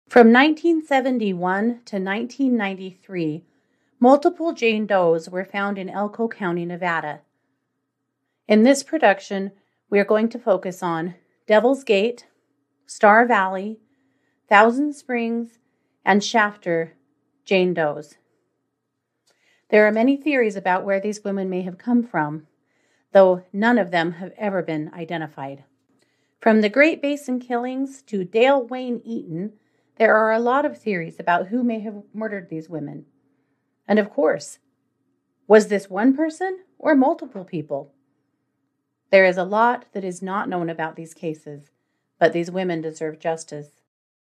From 1971 to 1993, multiple Jane Does were found in Elko County, Nevada. In this production, we are going to focus on Devil's Gate, Star Valley, Thousand Springs, and Shafter Jane Does. There are many theories about where these women may have come from, though none of them have ever been identified. From the Great Basin killings to Dale Wayne Eaton, there are a lot of theories about who may have murdered these women. And of course, was this one person or multiple people? There is a lot that is not known about these cases, but these women deserve justice.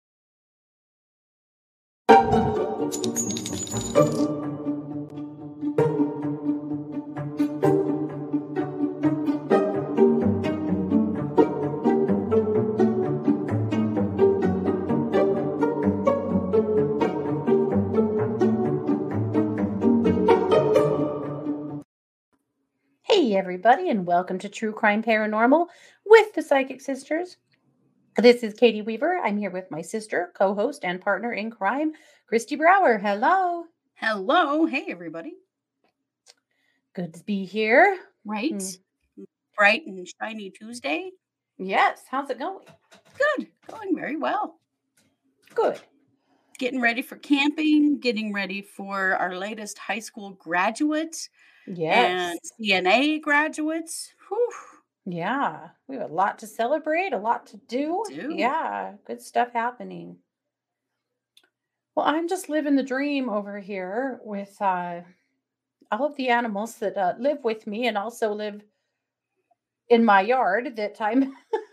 Hey everybody, and welcome to True Crime Paranormal with the Psychic Sisters. This is Katie Weaver. I'm here with my sister, co-host, and partner in crime, Christy Brower. Hello. Hello. Hey everybody. Good to be here. Right? Bright and shiny Tuesday. Yes. How's it going? Good. Going very well. Good. Getting ready for camping, getting ready for our latest high school graduates. Yes. And CNA graduates. Whew. Yeah. We have a lot to celebrate, a lot to do. Yeah. Good stuff happening. Well, I'm just living the dream over here with all of the animals that live with me and also live in my yard that I'm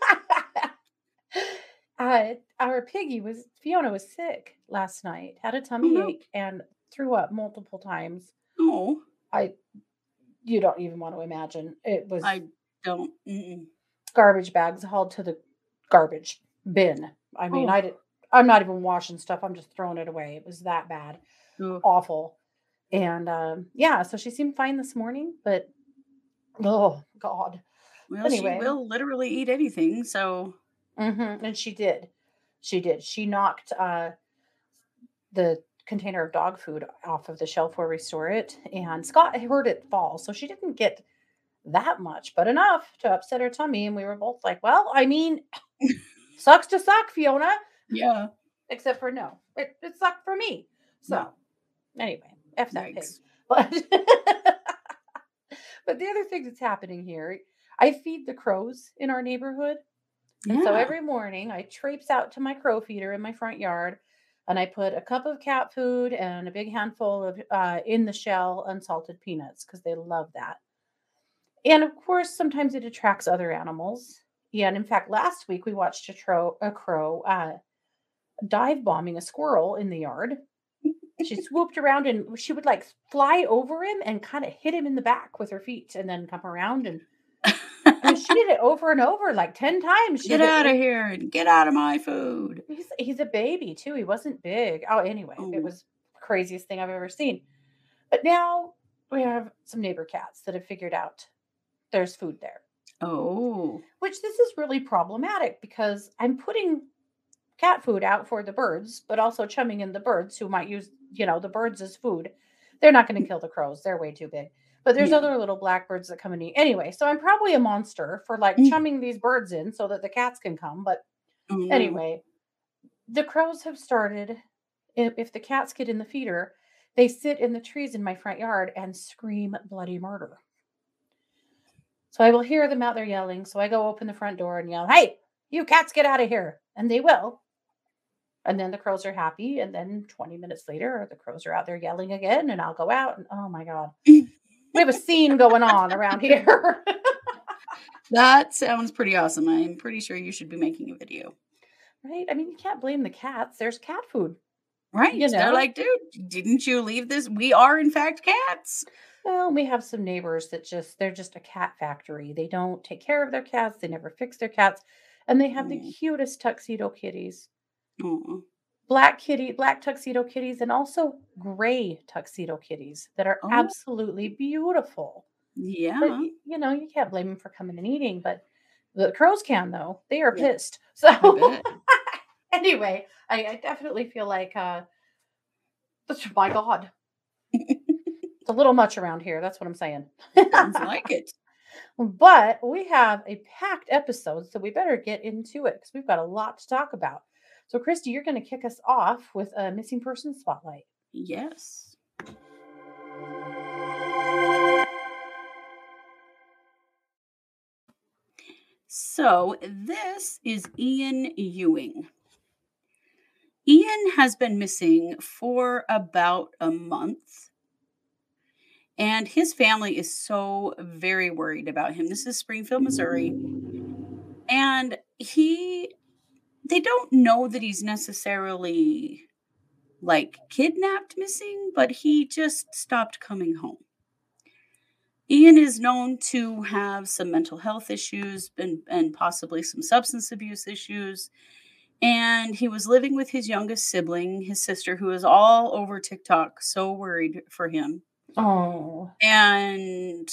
our piggy Fiona was sick last night, had a tummy ache and threw up multiple times. Oh. You don't even want to imagine. It was I don't. Garbage bags hauled to the garbage bin. I mean, I'm not even washing stuff. I'm just throwing it away. It was that bad. Awful. And so she seemed fine this morning, but oh God. Well, anyway. She will literally eat anything, so. And she did. She knocked the container of dog food off of the shelf where we store it, and Scott heard it fall, so she didn't get that much, but enough to upset her tummy. And we were both like, well, I mean, sucks to suck, Fiona. Yeah. Except for no, it sucked for me. So anyway, F that pig. But the other thing that's happening here, I feed the crows in our neighborhood. And so every morning I traipse out to my crow feeder in my front yard, and I put a cup of cat food and a big handful of in the shell unsalted peanuts because they love that. And of course, sometimes it attracts other animals. Yeah, and in fact, last week we watched a crow dive bombing a squirrel in the yard. She swooped around and she would like fly over him and kind of hit him in the back with her feet and then come around and she did it over and over, like 10 times. Get out of here and get out of my food. He's a baby too. He wasn't big. Anyway, it was the craziest thing I've ever seen. But now we have some neighbor cats that have figured out there's food there. Oh. Which this is really problematic because I'm putting cat food out for the birds, but also chumming in the birds who might use, the birds as food. They're not going to kill the crows. They're way too big. But there's other little blackbirds that come and eat. Anyway, so I'm probably a monster for like chumming these birds in so that the cats can come. But anyway, the crows have started, if the cats get in the feeder, they sit in the trees in my front yard and scream bloody murder. So I will hear them out there yelling. So I go open the front door and yell, "Hey, you cats, get out of here." And they will. And then the crows are happy. And then 20 minutes later, the crows are out there yelling again. And I'll go out and oh my God. We have a scene going on around here. That sounds pretty awesome. I'm pretty sure you should be making a video. Right? I mean, you can't blame the cats. There's cat food. Right. They're like, dude, didn't you leave this? We are, in fact, cats. Well, we have some neighbors that they're just a cat factory. They don't take care of their cats. They never fix their cats. And they have the cutest tuxedo kitties. Black tuxedo kitties, and also gray tuxedo kitties that are absolutely beautiful. Yeah. But, you can't blame them for coming and eating, but the crows can, though. They are pissed. So Anyway, I definitely feel like, my God, it's a little much around here. That's what I'm saying. Sounds like it. But we have a packed episode, so we better get into it because we've got a lot to talk about. So, Christy, you're going to kick us off with a missing person spotlight. Yes. So this is Ian Ewing. Ian has been missing for about a month, and his family is so very worried about him. This is Springfield, Missouri, and they don't know that he's necessarily like kidnapped missing, but he just stopped coming home. Ian is known to have some mental health issues and possibly some substance abuse issues. And he was living with his youngest sibling, his sister, who is all over TikTok, so worried for him. Oh, And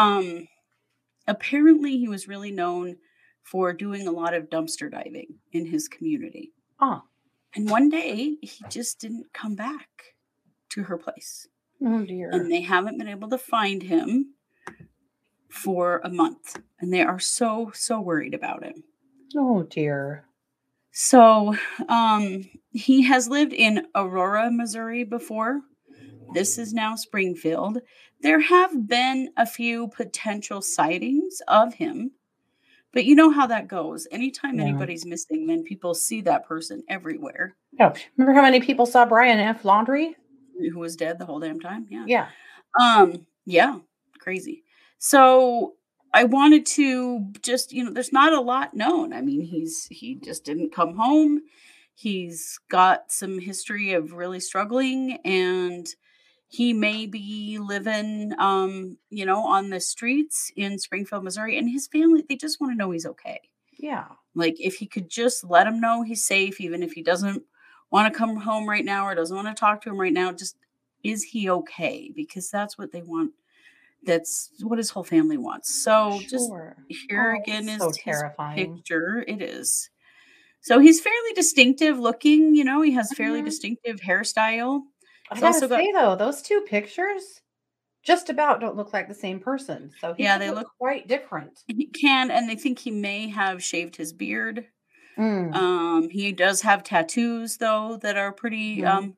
apparently, he was really known for doing a lot of dumpster diving in his community. oh, And one day, he just didn't come back to her place. oh dear. And they haven't been able to find him for a month. And they are so, so worried about him. Oh dear. So, he has lived in Aurora, Missouri before. This is now Springfield. There have been a few potential sightings of him, but you know how that goes. Anytime Yeah. anybody's missing, then people see that person everywhere. Oh, remember how many people saw Brian F. Laundrie? Who was dead the whole damn time? Yeah. Yeah. Yeah, crazy. So I wanted to just, there's not a lot known. I mean, he just didn't come home. He's got some history of really struggling, and he may be living on the streets in Springfield, Missouri, and his family, they just want to know he's okay. Yeah. Like if he could just let him know he's safe, even if he doesn't want to come home right now or doesn't want to talk to him right now, just is he okay? Because that's what they want. That's what his whole family wants. So just Sure. here Oh, again it's is so his terrifying. picture. It is. So he's fairly distinctive looking, he has fairly Mhm. distinctive hairstyle. I He's gotta also got, say though, those two pictures just about don't look like the same person. So he yeah, could they look look, quite different. he can, and they think he may have shaved his beard. Mm. He does have tattoos though that are pretty Mhm.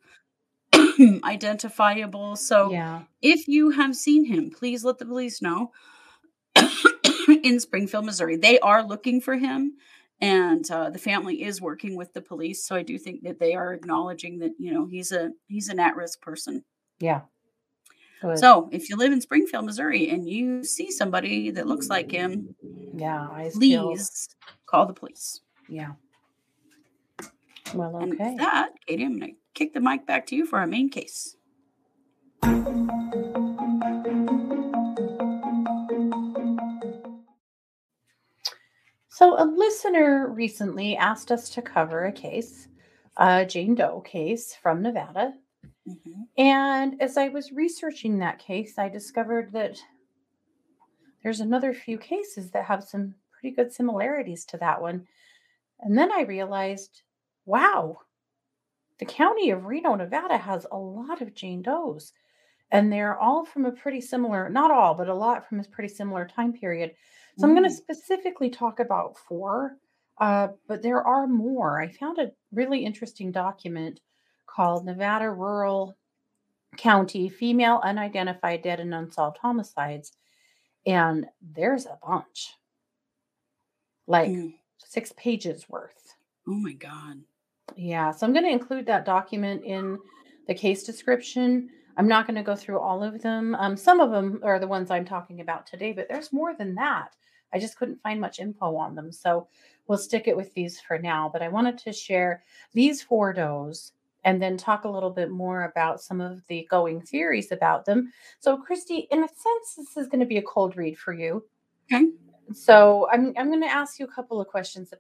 identifiable. So Yeah. if you have seen him, please let the police know in Springfield, Missouri. They are looking for him, and the family is working with the police. So I do think that they are acknowledging that he's an at-risk person. Yeah. Good. So if you live in Springfield, Missouri, and you see somebody that looks like him, Yeah. Eyes peeled. please call the police. Yeah. Well, And with okay. that, Katie, I'm going to kick the mic back to you for our main case. So, a listener recently asked us to cover a case, a Jane Doe case from Nevada. Mhm. And as I was researching that case, I discovered that there's another few cases that have some pretty good similarities to that one. And then I realized, wow, the county of Reno, Nevada has a lot of Jane Does. And they're all from a pretty similar, not all, but a lot from a pretty similar time period. So I'm going to Mm. specifically talk about four, but there are more. I found a really interesting document called Nevada Rural County Female Unidentified Dead and Unsolved Homicides. And there's a bunch, like Mm. 6 pages worth. Oh my God. Yeah, so I'm going to include that document in the case description. I'm not going to go through all of them. Some of them are the ones I'm talking about today, but there's more than that. I just couldn't find much info on them. So we'll stick it with these for now. But I wanted to share these four does and then talk a little bit more about some of the going theories about them. So, Christy, in a sense, this is going to be a cold read for you. Okay. So I'm going to ask you a couple of questions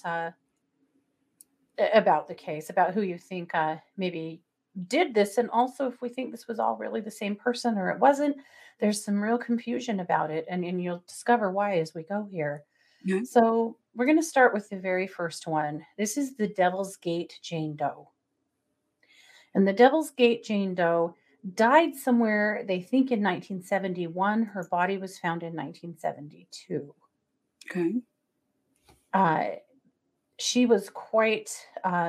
about the case, about who you think maybe did this, and also if we think this was all really the same person or it wasn't. There's some real confusion about it, and you'll discover why as we go here. Yeah. So, we're going to start with the very first one. This is the Devil's Gate Jane Doe. And the Devil's Gate Jane Doe died somewhere, they think in 1971. Her body was found in 1972. Okay. Uh, she was quite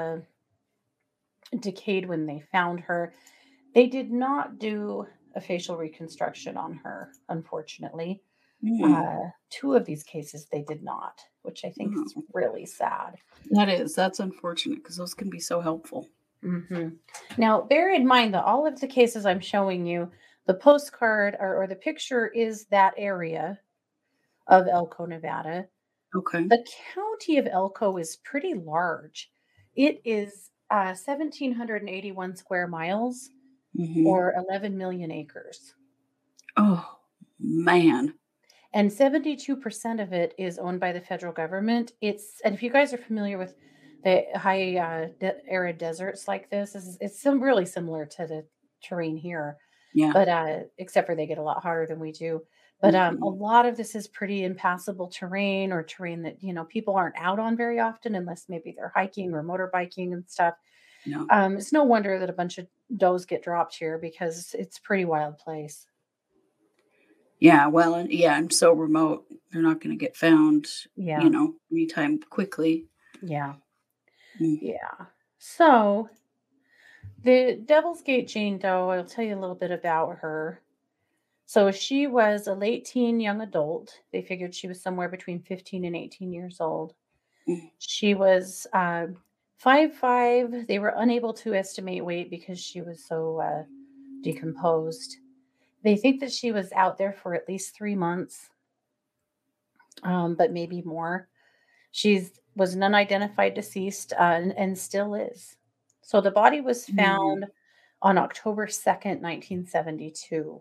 decayed when they found her. They did not do a facial reconstruction on her, unfortunately. Mm. Two of these cases they did not, which I think is Wow. really sad. That's unfortunate because those can be so helpful. hmm Now, bear in mind that all of the cases I'm showing you, the postcard or the picture is that area of Elko, Nevada. Okay. The county of Elko is pretty large. It is 1,781 square miles Hmm. or 11 million acres. Oh, man. And 72% of it is owned by the federal government. And if you guys are familiar with the high arid deserts like this, it's really similar to the terrain here, Yeah. but except for they get a lot hotter than we do. But a Hmm. lot of this is pretty impassable terrain, or terrain that people aren't out on very often unless maybe they're hiking or motorbiking and stuff. No. It's no wonder that a bunch of does get dropped here because it's a pretty wild place. Yeah. Well, and so remote. They're not going to get found, Yeah, anytime quickly. yeah, Mm. yeah. So the Devil's Gate Jane Doe, I'll tell you a little bit about her. So she was a late teen young adult. They figured she was somewhere between 15 and 18 years old. Mm. She was 5'5". They were unable to estimate weight because she was so decomposed. They think that she was out there for at least 3 months, but maybe more. She's was an unidentified deceased and still is. So the body was Mm. found on October 2nd, 1972.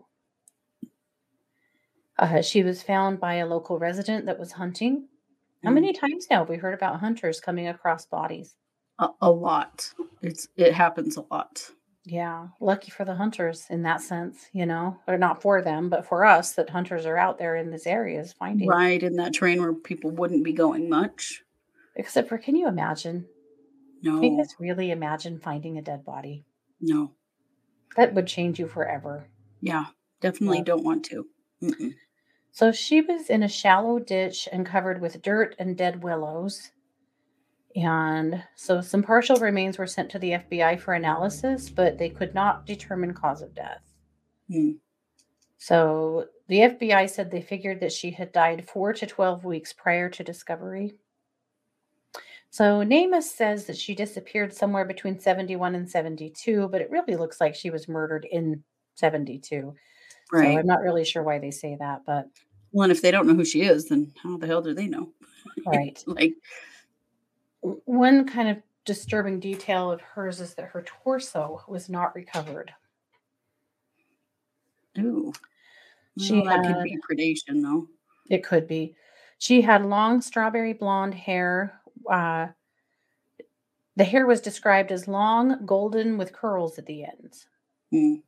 She was found by a local resident that was hunting. How Mm. many times now have we heard about hunters coming across bodies? A lot. It happens a lot. Yeah, lucky for the hunters in that sense, or not for them, but for us that hunters are out there in these areas finding. Right in that train where people wouldn't be going much. Except for, can you imagine? Can you No. guys really imagine finding a dead body? No. That would change you forever. Yeah. Definitely Yeah. don't want to. Mm-mm. So she was in a shallow ditch and covered with dirt and dead willows. And so some partial remains were sent to the FBI for analysis, but they could not determine cause of death. Mm. So the FBI said they figured that she had died 4 to 12 weeks prior to discovery. So NamUs says that she disappeared somewhere between 71 and 72, but it really looks like she was murdered in 72. So I'm Right. not really sure why they say that, but Well, and if they don't know who she is, then how the hell do they know? right. Like, One kind of disturbing detail of hers is that her torso was not recovered. ooh. She Well, that could had, be predation, though. it could be, she had long strawberry blonde hair. Uh, the hair was described as long, golden, with curls at the ends. Mm.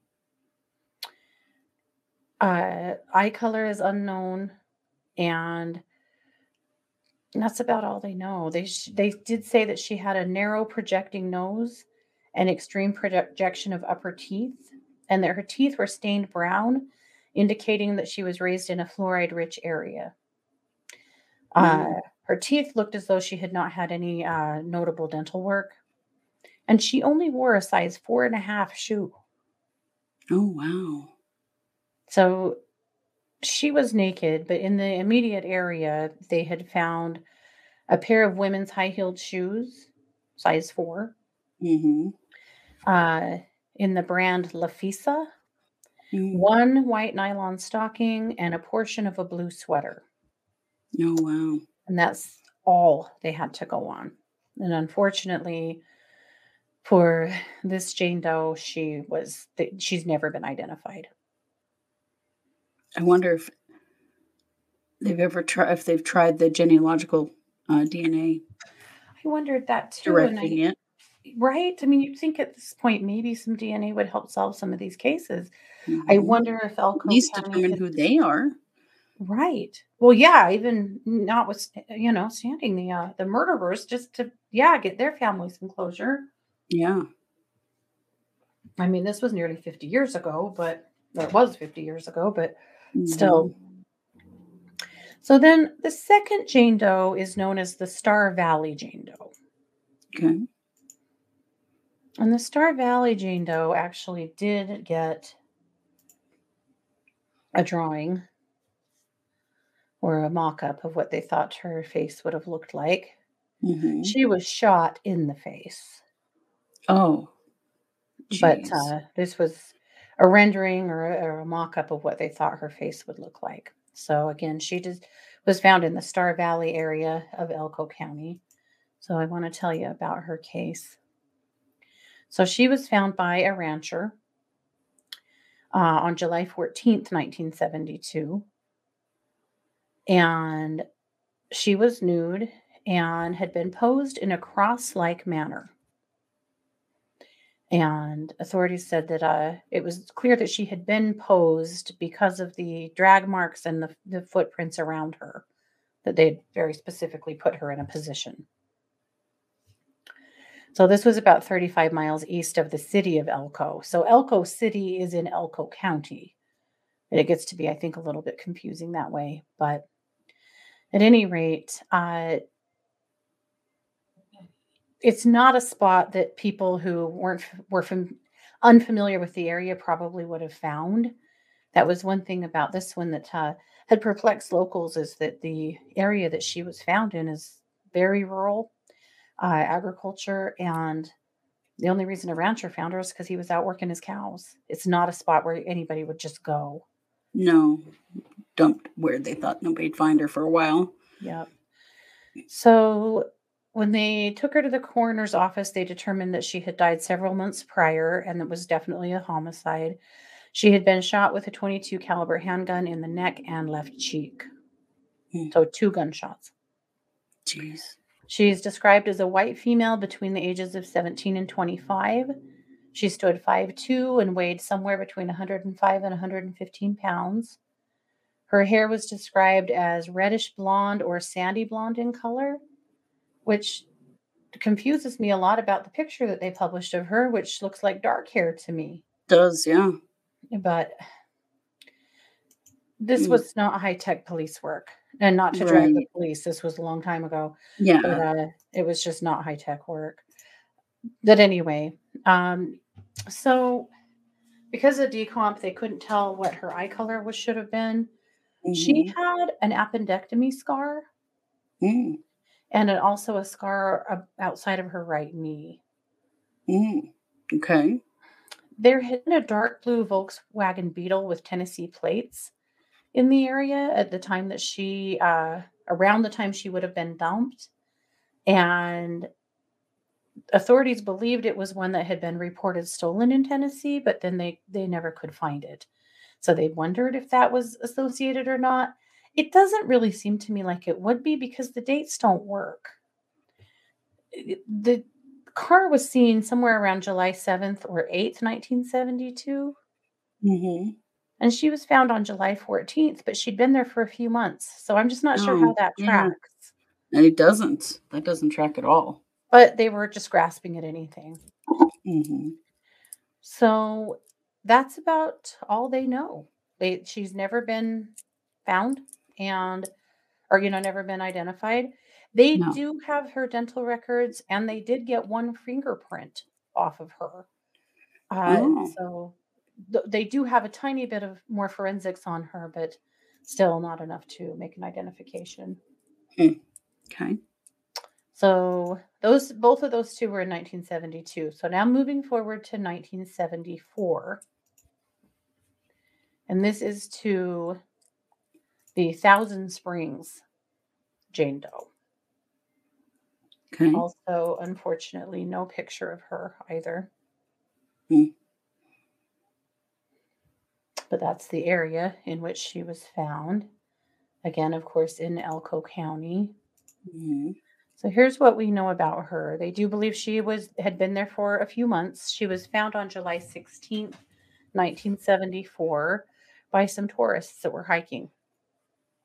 Eye color is unknown, and that's about all they know. They did say that she had a narrow projecting nose and extreme projection of upper teeth, and that her teeth were stained brown, indicating that she was raised in a fluoride-rich area. Uh, Wow. Her teeth looked as though she had not had any notable dental work, and she only wore a size 4.5 shoe. Oh, wow. So she was naked, but in the immediate area, they had found a pair of women's high-heeled shoes, size 4, Mhm. uh, in the brand Lafisa, Mm. one white nylon stocking, and a portion of a blue sweater. Oh, wow. And that's all they had to go on. And unfortunately, for this Jane Doe, she's never been identified. I wonder if they've tried the genealogical, DNA I wondered that too, and directing it. right? I mean, you'd think at this point maybe some DNA would help solve some of these cases. I Mhm. wonder if At Elko least County determine could. who they are. Right. Well, yeah, even not with, standing the murderers just to, yeah, get their family some closure. Yeah. I mean, this was nearly 50 years ago, but or it was 50 years ago, but Hmm. still. So then the second Jane Doe is known as the Star Valley Jane Doe. Okay. And the Star Valley Jane Doe actually did get a drawing or a mock up of what they thought her face would have looked like. Hmm. She was shot in the face, Oh, but geez. this was a rendering or a mock up of what they thought her face would look like. So again, she just was found in the Star Valley area of Elko County. So I want to tell you about her case. So she was found by a rancher on July 14th, 1972. And she was nude and had been posed in a cross like manner. And authorities said that it was clear that she had been posed because of the drag marks and the footprints around her, that they'd very specifically put her in a position. So this was about 35 miles east of the city of Elko. So Elko City is in Elko County. And it gets to be, I think, a little bit confusing that way. But at any rate, it's not a spot that people who weren't were unfamiliar with the area probably would have found. That was one thing about this one that had perplexed locals is that the area that she was found in is very rural, agriculture, and the only reason a rancher found her is because he was out working his cows. It's not a spot where anybody would just go. No, dumped where they thought nobody'd find her for a while. Yep. So when they took her to the coroner's office, they determined that she had died several months prior and it was definitely a homicide. She had been shot with a 22 caliber handgun in the neck and left cheek. Hmm. So two gunshots. Jeez. She's described as a white female between the ages of 17 and 25. She stood 5'2" and weighed somewhere between 105 and 115 pounds. Her hair was described as reddish blonde or sandy blonde in color, which confuses me a lot about the picture that they published of her, which looks like dark hair to me. Does, yeah. But this Mm, was not high-tech police work, and not to drag the right. police, this was a long time ago, but, Yeah. it was just not high-tech work. But anyway, um, so because of decomp, they couldn't tell what her eye color was should have been. She Mhm. had an appendectomy scar Mm, and also a scar outside of her right knee. mm. Okay. There had been a dark blue Volkswagen Beetle with Tennessee plates in the area at the time that around the time she would have been dumped. And authorities believed it was one that had been reported stolen in Tennessee, but then they never could find it. So they wondered if that was associated or not. It doesn't really seem to me like it would be because the dates don't work. The car was seen somewhere around July 7th or 8th, 1972, Mhm. and she was found on July 14th, but she'd been there for a few months. So I'm just not sure how Oh, that yeah. tracks. And it doesn't. That doesn't track at all. But they were just grasping at anything. Mhm. So that's about all they know. She's never been found and or never been identified. They No. do have her dental records and they did get one fingerprint off of her. Oh. So they do have a tiny bit of more forensics on her, but still not enough to make an identification. Hmm. Okay. So those both of those two were in 1972. So now moving forward to 1974. And this is to the Thousand Springs Jane Doe. Okay. Also, unfortunately, no picture of her either, Hmm. but that's the area in which she was found. Again, of course, in Elko County. Mhm. So here's what we know about her. They do believe she had been there for a few months. She was found on July 16th, 1974 by some tourists that were hiking.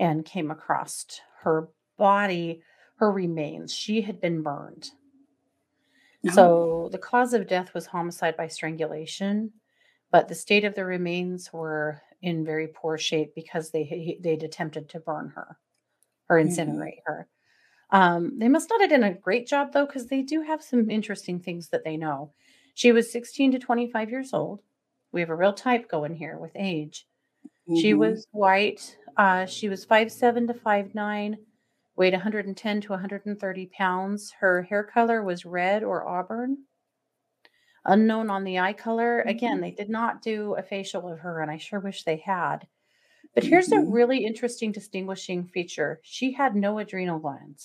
and came across her body, her remains. She had been burned. Oh. So the cause of death was homicide by strangulation, but the state of the remains were in very poor shape because they'd attempted to burn her or Mhm. incinerate her. They must not have done a great job though, because they do have some interesting things that they know. She was 16 to 25 years old. We have a real type going here with age. She Mhm. was white. She was 5'7" to 5'9", weighed 110 to 130 pounds. Her hair color was red or auburn. Unknown on the eye color. Again, Mhm. they did not do a facial of her, and I sure wish they had. But here's a Mhm. really interesting distinguishing feature. She had no adrenal glands,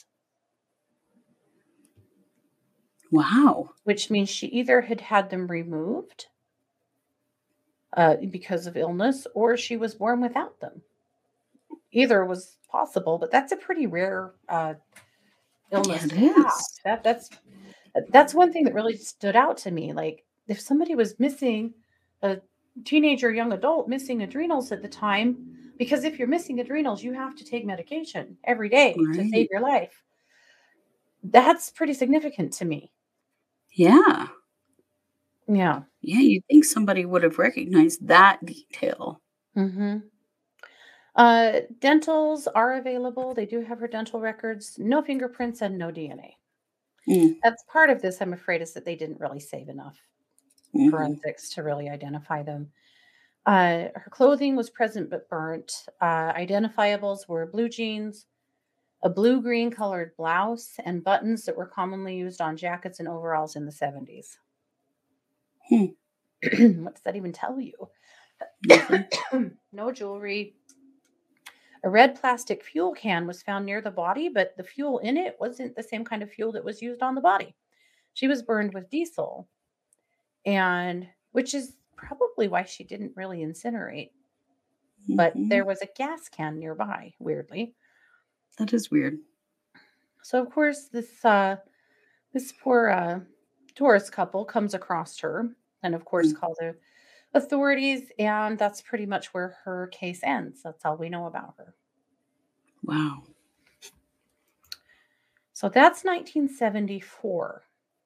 Wow. which means she either had had them removed because of illness or she was born without them. Either was possible, but that's a pretty rare Yeah, illness it to have. is. That's one thing that really stood out to me. Like if somebody was missing a teenager, young adult missing adrenals at the time, because if you're missing adrenals, you have to take medication every day to save Right. your life. That's pretty significant to me. Yeah. Yeah. Yeah, you'd think somebody would have recognized that detail. Hmm. Dentals are available. They do have her dental records, no fingerprints and no DNA. Mm. That's part of this, I'm afraid, is that they didn't really save enough Mhm. forensics to really identify them. Her clothing was present but burnt. Identifiables were blue jeans, a blue green colored blouse, and buttons that were commonly used on jackets and overalls in the 70s. Hmm. What does that even tell you? Nothing. No jewelry. A red plastic fuel can was found near the body, but the fuel in it wasn't the same kind of fuel that was used on the body. She was burned with diesel, and which is probably why she didn't really incinerate. But there Mhm. was a gas can nearby, weirdly. That is weird. So of course this poor tourist couple comes across her and of course Mm. call the authorities, and that's pretty much where her case ends. That's all we know about her. Wow. So that's 1974.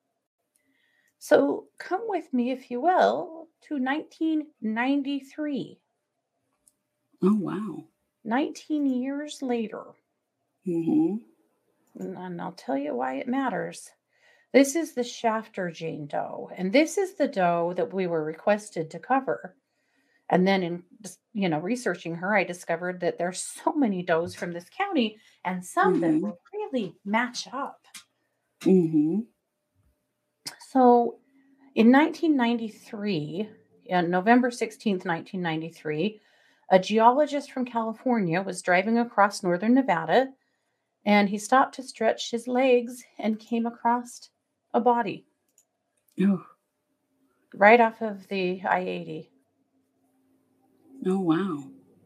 So come with me, if you will, to 1993, Oh, wow. 19 years later. Mhm. And I'll tell you why it matters. This is the Shafter Jane Doe, and this is the doe that we were requested to cover. And then in researching her, I discovered that there's so many does from this county and some that Mhm. will really match up. Mhm. So in 1993, on November 16th, 1993, a geologist from California was driving across northern Nevada and he stopped to stretch his legs and came across a body Oh. right off of the I-80. Oh, wow.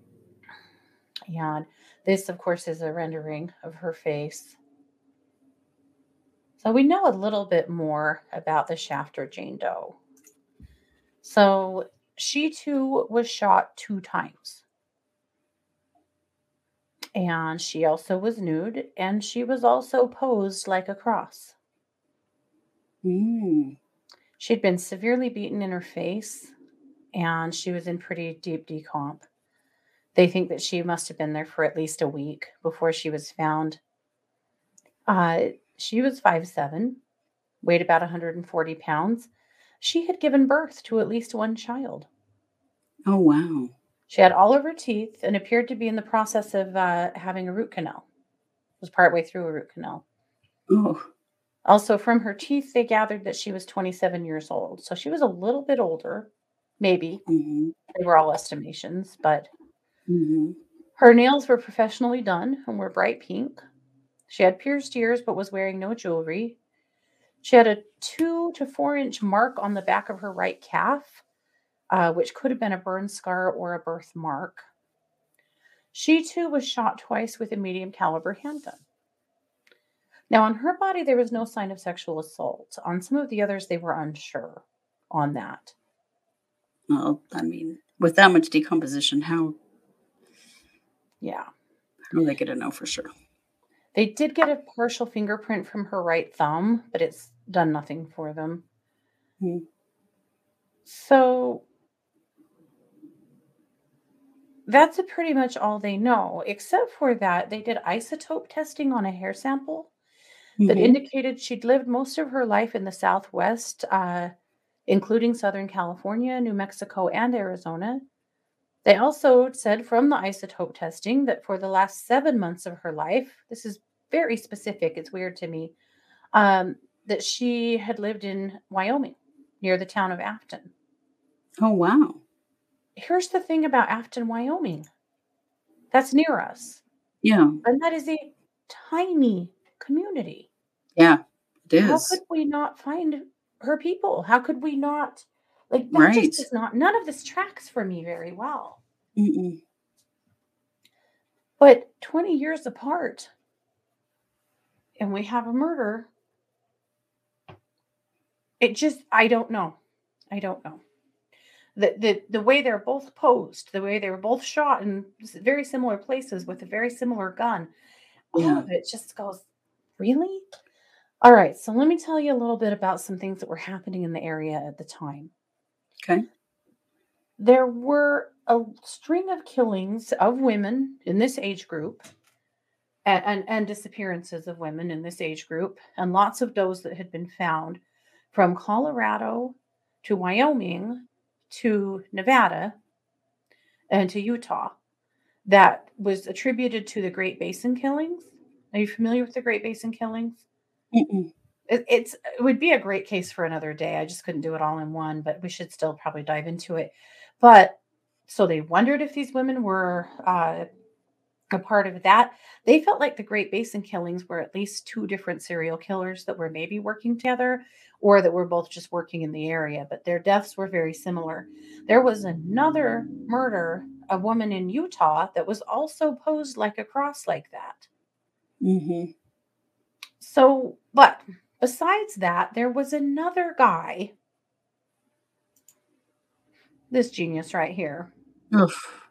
And this, of course, is a rendering of her face. So we know a little bit more about the Shafter Jane Doe. So she too was shot 2 times. And she also was nude and she was also posed like a cross. Mm. She'd been severely beaten in her face and she was in pretty deep decomp. They think that she must have been there for at least a week before she was found. She was 5'7", weighed about 140 pounds. She had given birth to at least one child. Oh, wow. She had all of her teeth and appeared to be in the process of having a root canal. Was partway through a root canal. Oh. Also, from her teeth, they gathered that she was 27 years old. So she was a little bit older, maybe. Mhm. They were all estimations, but Mhm. her nails were professionally done and were bright pink. She had pierced ears but was wearing no jewelry. She had a 2 to 4 inch mark on the back of her right calf, which could have been a burn scar or a birthmark. She too was shot twice with a medium caliber handgun. Now, on her body, there was no sign of sexual assault. On some of the others, they were unsure on that. Well, I mean, with that much decomposition, how Yeah. Oh, they get to know for sure. They did get a partial fingerprint from her right thumb, but it's done nothing for them. Mm. So that's pretty much all they know. Except for that, they did isotope testing on a hair sample that Mhm. indicated she'd lived most of her life in the Southwest, including Southern California, New Mexico, and Arizona. They also said from the isotope testing that for the last 7 months of her life, this is very specific, it's weird to me, that she had lived in Wyoming near the town of Afton. Oh, wow. Here's the thing about Afton, Wyoming, that's near us, Yeah. and that is a tiny community. Yeah, it How is. could we not find her people? How could we not? Like, that just Right. does not, none of this tracks for me very well. Mm-mm. But 20 years apart, and we have a murder. It just, I don't know. I don't know. The way they're both posed, the way they were both shot in very similar places with a very similar gun, all Yeah. of it just goes, really? All right, so let me tell you a little bit about some things that were happening in the area at the time. Okay. There were a string of killings of women in this age group and disappearances of women in this age group, and lots of those that had been found from Colorado to Wyoming to Nevada and to Utah that was attributed to the Great Basin killings. Are you familiar with the Great Basin killings? Mm-mm. It would be a great case for another day. I just couldn't do it all in one, but we should still probably dive into it. But so they wondered if these women were a part of that. They felt like the Great Basin killings were at least two different serial killers that were maybe working together or that were both just working in the area, but their deaths were very similar. There was another murder, a woman in Utah, that was also posed like a cross like that. Mhm. So, but besides that, there was another guy, this genius right here. Oof.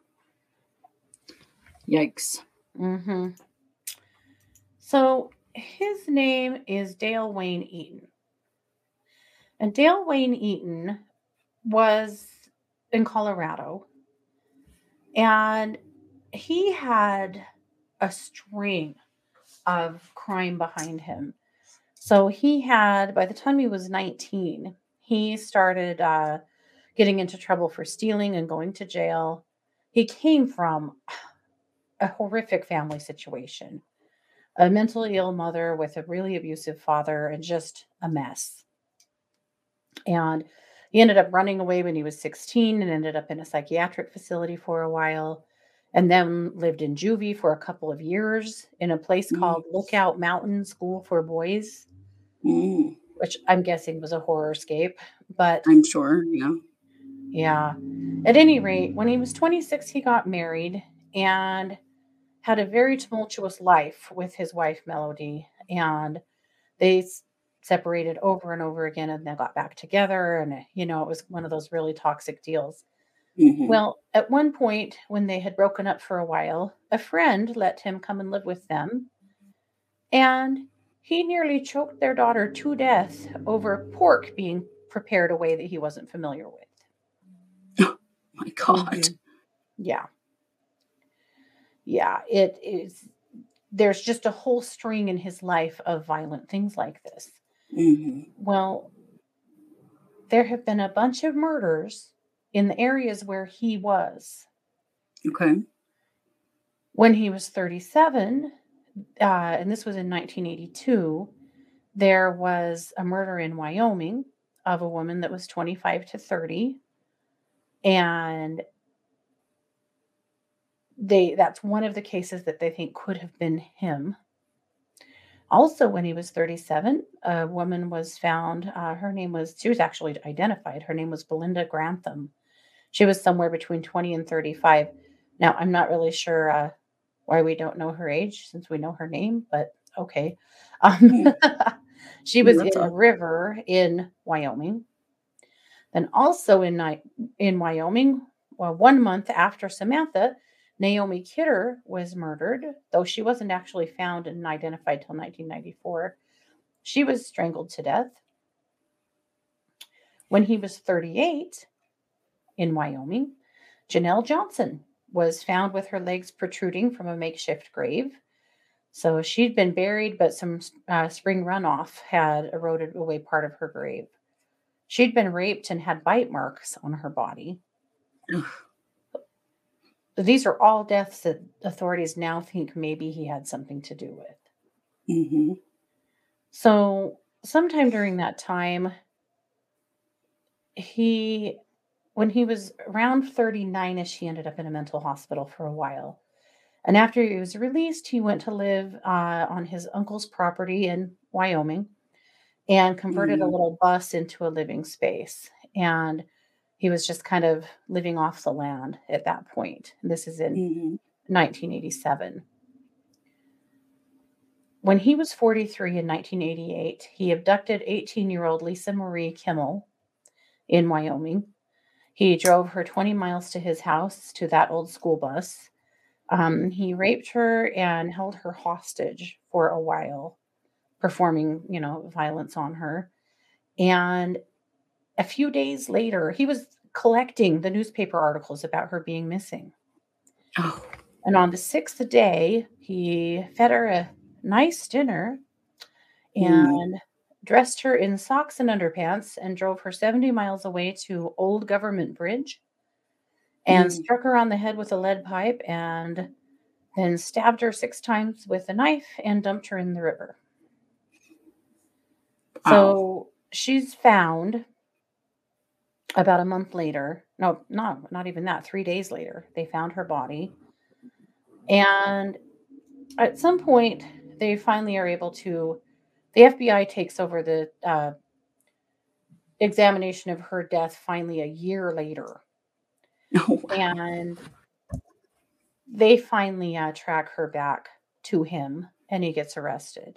Yikes. hmm So, his name is Dale Wayne Eaton. And Dale Wayne Eaton was in Colorado, and he had a string of crime behind him. So he had, by the time he was 19, he started getting into trouble for stealing and going to jail. He came from a horrific family situation, a mentally ill mother with a really abusive father, and just a mess. And he ended up running away when he was 16 and ended up in a psychiatric facility for a while, and then lived in juvie for a couple of years in a place Mm. called Lookout Mountain School for Boys, Mm. which I'm guessing was a horror scape. But I'm sure, yeah. yeah, at any rate, when he was 26, he got married and had a very tumultuous life with his wife, Melody. And they separated over and over again and then got back together. And, it was one of those really toxic deals. Mhm. Well, at one point, when they had broken up for a while, a friend let him come and live with them. And he nearly choked their daughter to death over pork being prepared a way that he wasn't familiar with. My God. Yeah. Yeah. It is. There's just a whole string in his life of violent things like this. Mhm. Well, there have been a bunch of murders in the areas where he was. Okay. When he was 37, and this was in 1982, there was a murder in Wyoming of a woman that was 25 to 30. And that's one of the cases that they think could have been him. Also, when he was 37, a woman was found. She was actually identified. Her name was Belinda Grantham. She was somewhere between 20 and 35. Now, I'm not really sure why we don't know her age since we know her name, but okay. Um, Hmm. she Yeah, was that's in a odd. river in Wyoming. Then also in Wyoming, well, 1 month after Samantha, Naomi Kidder was murdered, though she wasn't actually found and identified till 1994. She was strangled to death. When he was 38 in Wyoming, Janelle Johnson was found with her legs protruding from a makeshift grave. So she'd been buried, but some spring runoff had eroded away part of her grave. She'd been raped and had bite marks on her body. These are all deaths that authorities now think maybe he had something to do with. Mm-hmm. So, sometime during that time, when he was around 39ish, he ended up in a mental hospital for a while. And after he was released, he went to live on his uncle's property in Wyoming and converted a Mm-hmm. little bus into a living space. And he was just kind of living off the land at that point. And this is in Mm-hmm. 1987. When he was 43 in 1988, he abducted 18-year-old Lisa Marie Kimmel in Wyoming. He drove her 20 miles to his house to that old school bus. He raped her and held her hostage for a while, performing, violence on her. And a few days later, he was collecting the newspaper articles about her being missing. Oh. And on the sixth day, he fed her a nice dinner Mm. and dressed her in socks and underpants and drove her 70 miles away to Old Government Bridge and Mm. struck her on the head with a lead pipe and then stabbed her 6 times with a knife and dumped her in the river. Wow. So she's found about a month later. No, not even that. 3 days later, they found her body. And at some point, they finally are able to. The FBI takes over the examination of her death finally a year later. Oh, wow. And they finally track her back to him and he gets arrested.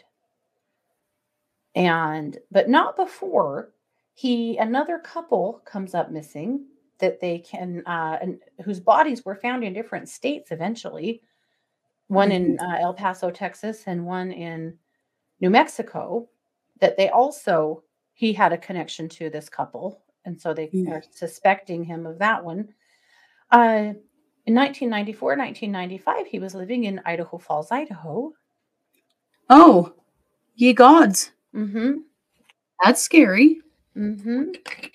But not before another couple comes up missing that they can, and whose bodies were found in different states eventually, one in Mhm. El Paso, Texas, and one in New Mexico, that he had a connection to this couple. And so they Mm. are suspecting him of that one. Uh, in 1994, 1995, he was living in Idaho Falls, Idaho. Oh, ye gods. Mm-hmm. That's scary. Mm-hmm.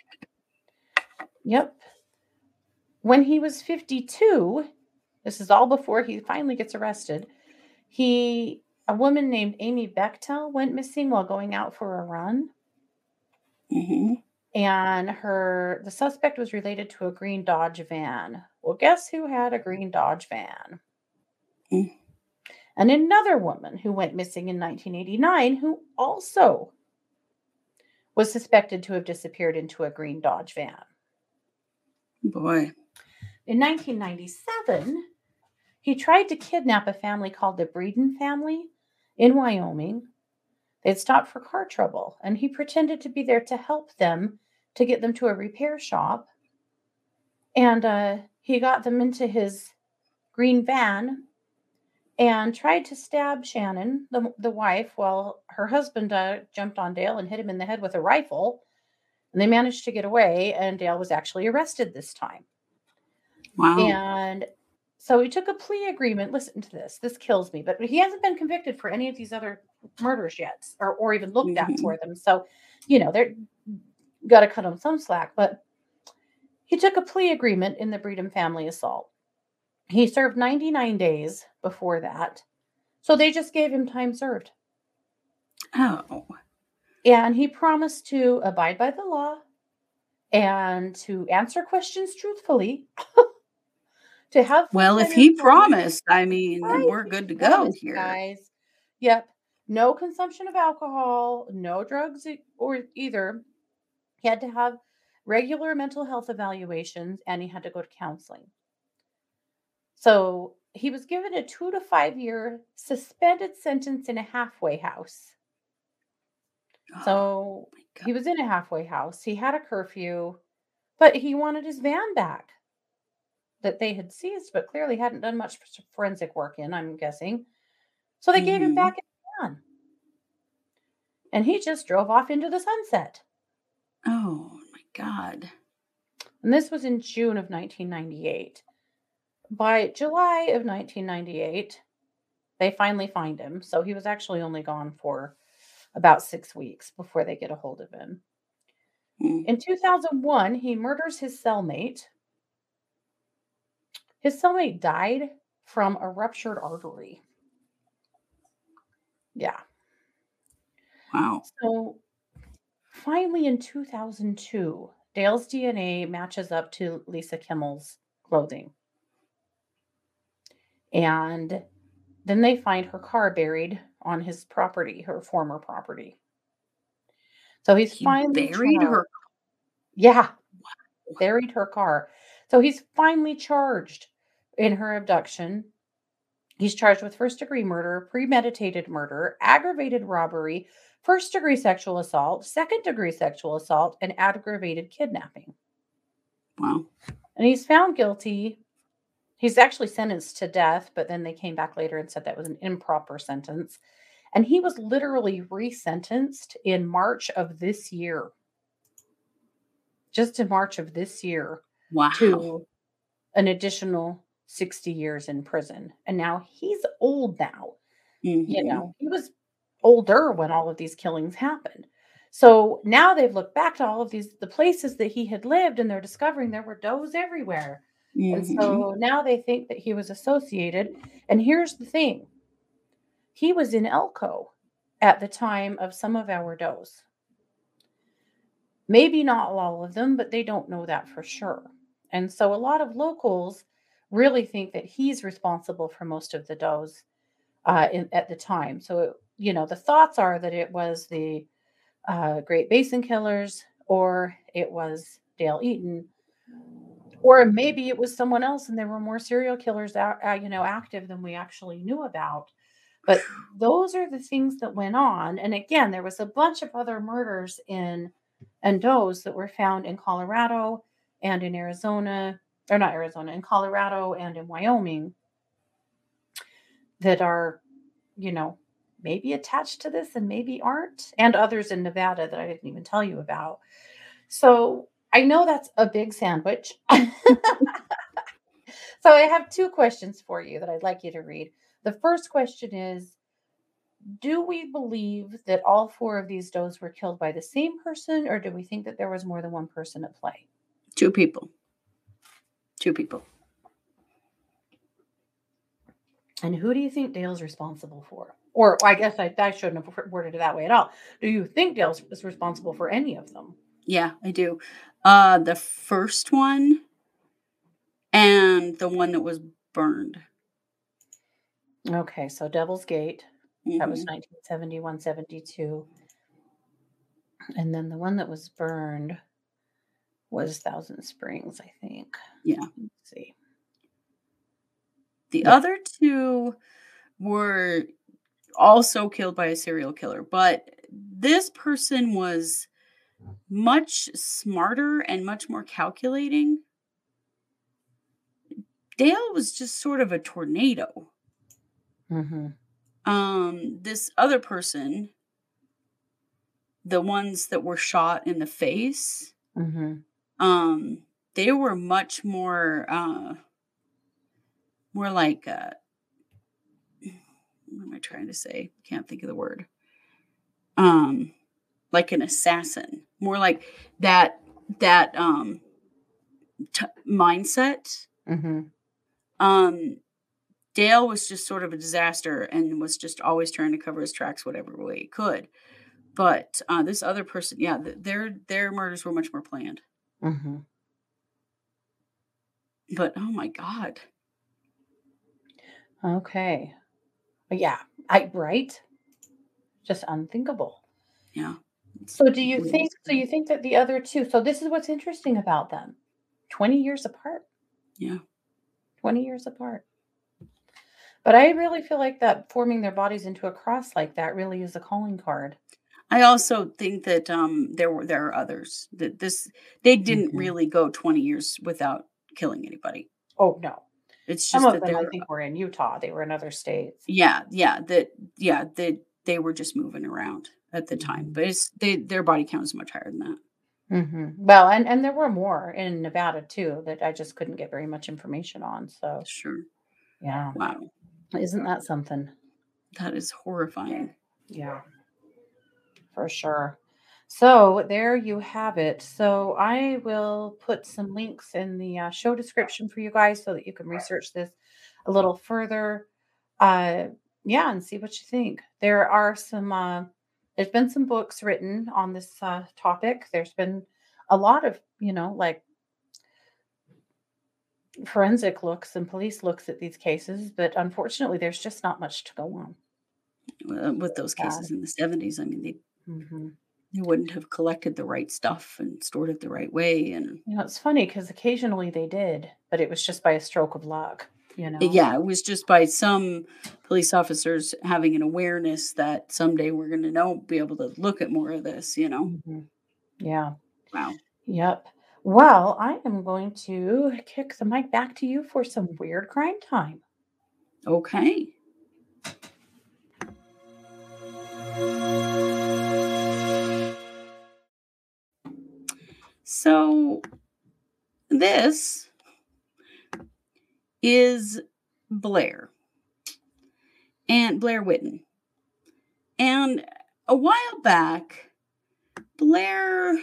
Yep. When he was 52, this is all before he finally gets arrested, a woman named Amy Bechtel went missing while going out for a run. Mhm. And the suspect was related to a green Dodge van. Well, guess who had a green Dodge van? Mm. And another woman who went missing in 1989 who also was suspected to have disappeared into a green Dodge van. Boy. In 1997, he tried to kidnap a family called the Breeden family in Wyoming. They'd stopped for car trouble, and he pretended to be there to help them to get them to a repair shop. And he got them into his green van and tried to stab Shannon, the wife, while her husband jumped on Dale and hit him in the head with a rifle. And they managed to get away, and Dale was actually arrested this time. Wow. And so he took a plea agreement. Listen to this. This kills me. But he hasn't been convicted for any of these other murders yet or even looked at Mhm. for them. So, they're got to cut him some slack. But he took a plea agreement in the Breedham family assault. He served 99 days before that. So they just gave him time served. Oh. And he promised to abide by the law and to answer questions truthfully, to have fun Well, if when his he time. promised, I mean, Right, we're he good to go promised, here. guys. Yep. No consumption of alcohol, no drugs or either. He had to have regular mental health evaluations and he had to go to counseling. So he was given a 2 to 5 year suspended sentence in a halfway house. Oh, So my God. he was in a halfway house. He had a curfew, but he wanted his van back. that they had seized, but clearly hadn't done much forensic work in, I'm guessing. So they gave him Mm-hmm. back in the van, and he just drove off into the sunset. Oh my God. And this was in June of 1998. By July of 1998, they finally find him. So he was actually only gone for about 6 weeks before they get a hold of him. Mm. In 2001, he murders his cellmate. His cellmate died from a ruptured artery. Yeah. Wow. So finally, in 2002, Dale's DNA matches up to Lisa Kimmel's clothing. And then they find her car buried on his property, her former property. So he's He finally buried charged. her. Yeah, buried her car. So he's finally charged in her abduction. He's charged with first-degree murder, premeditated murder, aggravated robbery, first-degree sexual assault, second-degree sexual assault, and aggravated kidnapping. Wow. And he's found guilty. He's actually sentenced to death, but then they came back later and said that was an improper sentence. And he was literally resentenced in March of this year, just in March of this year, Wow. to an additional 60 years in prison. And now he's old now. Mm-hmm. He was older when all of these killings happened. So now they've looked back to all of the places that he had lived, and they're discovering there were does everywhere. And Mm-hmm. so now they think that he was associated. And here's the thing. He was in Elko at the time of some of our does. Maybe not all of them, but they don't know that for sure. And so a lot of locals really think that he's responsible for most of the does at the time. So, the thoughts are that it was the Great Basin Killers, or it was Dale Eaton, or maybe it was someone else, and there were more serial killers active than we actually knew about. But those are the things that went on. And again, there was a bunch of other murders and does that were found in Colorado and in Arizona, or not Arizona, in Colorado and in Wyoming that are, you know, maybe attached to this and maybe aren't, and others in Nevada that I didn't even tell you about. So I know that's a big sandwich. So I have two questions for you that I'd like you to read. The first question is, do we believe that all four of these does were killed by the same person, or do we think that there was more than one person at play? Two people. Two people. And who do you think Dale's responsible for? Or I guess I shouldn't have worded it that way at all. Do you think Dale is responsible for any of them? Yeah, I do. The first one and the one that was burned. Okay, so Devil's Gate, that was Mm-hmm. 1971, 72. And then the one that was burned was Thousand Springs, I think. Yeah. Let's see. The Yeah. other two were also killed by a serial killer, but this person was much smarter and much more calculating. Dale was just sort of a tornado. Mm-hmm. This other person, the ones that were shot in the face, Mm-hmm. they were much more like what am I trying to say? Can't think of the word. Like an assassin, more like that mindset. Mm-hmm. Um, Dale was just sort of a disaster and was just always trying to cover his tracks whatever way he could. But this other person, yeah, their murders were much more planned. Mm-hmm. But oh my god, Okay. Yeah. Right? Just unthinkable. yeah, So it's really you scary. think that the other two, so this is what's interesting about them. 20 years apart. Yeah, 20 years apart. But I really feel like that forming their bodies into a cross like that really is a calling card. I also think that there are others that they didn't Mhm. really go 20 years without killing anybody. Oh, no. It's Some just of that them, I they're think, were in Utah. They were in other states. that they were just moving around at the time, Mhm. but their body count is much higher than that. Mhm. Well, and there were more in Nevada too that I just couldn't get very much information on, so, Sure. yeah. Wow. Isn't that something? That is horrifying. Yeah, for sure. So, there you have it. So, I will put some links in the, show description for you guys so that you can research this a little further. Uh, yeah, and see what you think. There's been some books written on this, topic. There's been a lot of, like forensic looks and police looks at these cases, but unfortunately, there's just not much to go on. With those Sad. cases in the 70s, I mean, Mhm. they wouldn't have collected the right stuff and stored it the right way, and It's funny because occasionally they did, but it was just by a stroke of luck, you know? yeah, it was just by some police officers having an awareness that someday we're gonna be able to look at more of this, you know? Mhm. Yeah. Wow. Yep. Well, I am going to kick the mic back to you for some weird crime time. Okay. So this is Blair and Blair Whitten. And a while back, Blair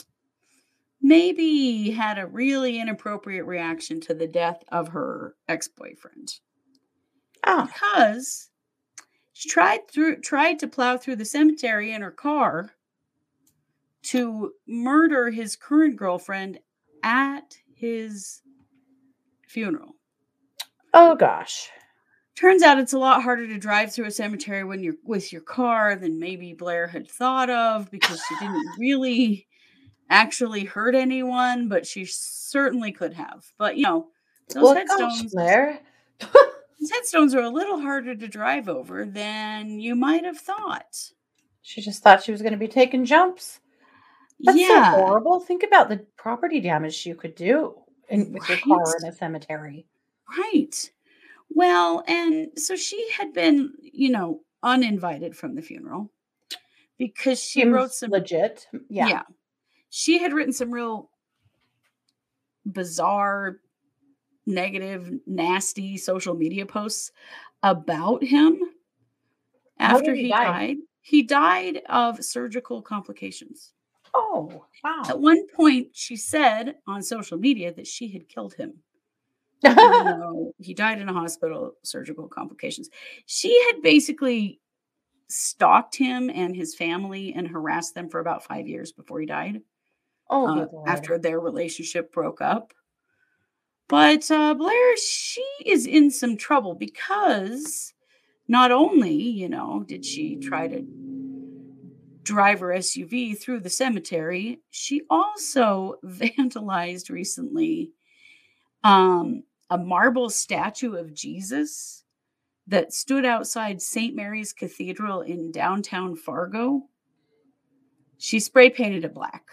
maybe had a really inappropriate reaction to the death of her ex-boyfriend Ah, because she tried to plow through the cemetery in her car to murder his current girlfriend at his funeral. oh gosh. Turns out it's a lot harder to drive through a cemetery when you're with your car than maybe Blair had thought of because she didn't really actually hurt anyone, but she certainly could have. But those Well, gosh, headstones Blair. those headstones are a little harder to drive over than you might have thought. She just thought she was going to be taking jumps. That's so Yeah, horrible. Think about the property damage you could do with your car right. in a cemetery. Right. Well, and so she had been, uninvited from the funeral because she wrote Seems some legit. Yeah. yeah, she had written some real bizarre, negative, nasty social media posts about him How did after he he die? died. He died of surgical complications. Oh, At wow. one point, she said on social media that she had killed him, even though he died in a hospital, surgical complications. She had basically stalked him and his family and harassed them for about 5 years before he died, Oh, good lord. after their relationship broke up. But, Blair, she is in some trouble because not only, did she try to drive her SUV through the cemetery, she also vandalized recently, a marble statue of Jesus that stood outside St. Mary's Cathedral in downtown Fargo. She spray painted it black.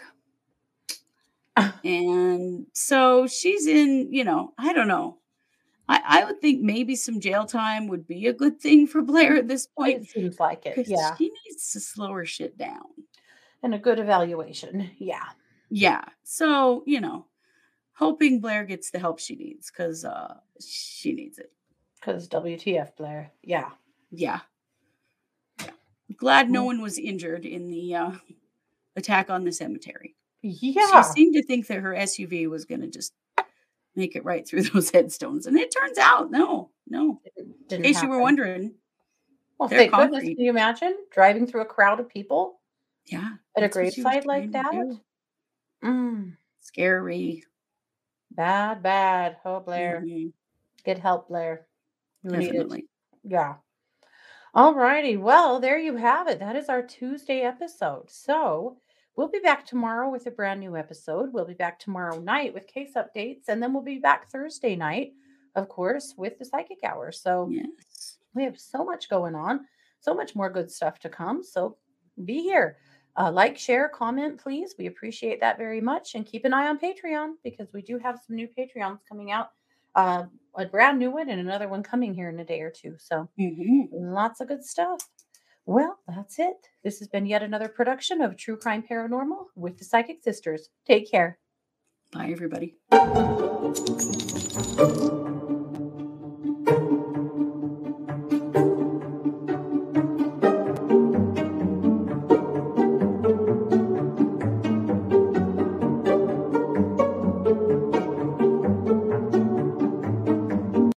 And so she's in, I don't know. I would think maybe some jail time would be a good thing for Blair at this point It seems like it. because Yeah. she needs to slow her shit down. And a good evaluation. Yeah. Yeah. So, hoping Blair gets the help she needs because she needs it. Because WTF, Blair. Yeah. Yeah. Glad no Mm. one was injured in the attack on the cemetery. She Yeah. seemed to think that her SUV was going to just make it right through those headstones. And it turns out, no, no. In Didn't case you were happen. wondering, Well, they're thank goodness. concrete. Can you imagine driving through a crowd of people Yeah, at a that's what she was graveside like trying to that? do. Mm. Scary. Bad, bad. Oh, Blair. Mhm, Get help, Blair. You need it. definitely. Yeah. All righty. Well, there you have it. That is our Tuesday episode. So we'll be back tomorrow with a brand new episode. We'll be back tomorrow night with case updates, and then we'll be back Thursday night, of course, with the psychic hour. So Yes. we have so much going on, so much more good stuff to come. So be here. Like, share, comment, please. We appreciate that very much. And keep an eye on Patreon because we do have some new Patreons coming out a brand new one and another one coming here in a day or two. So Mhm. lots of good stuff. Well, that's it. This has been yet another production of True Crime Paranormal with the Psychic Sisters. Take care. Bye, everybody.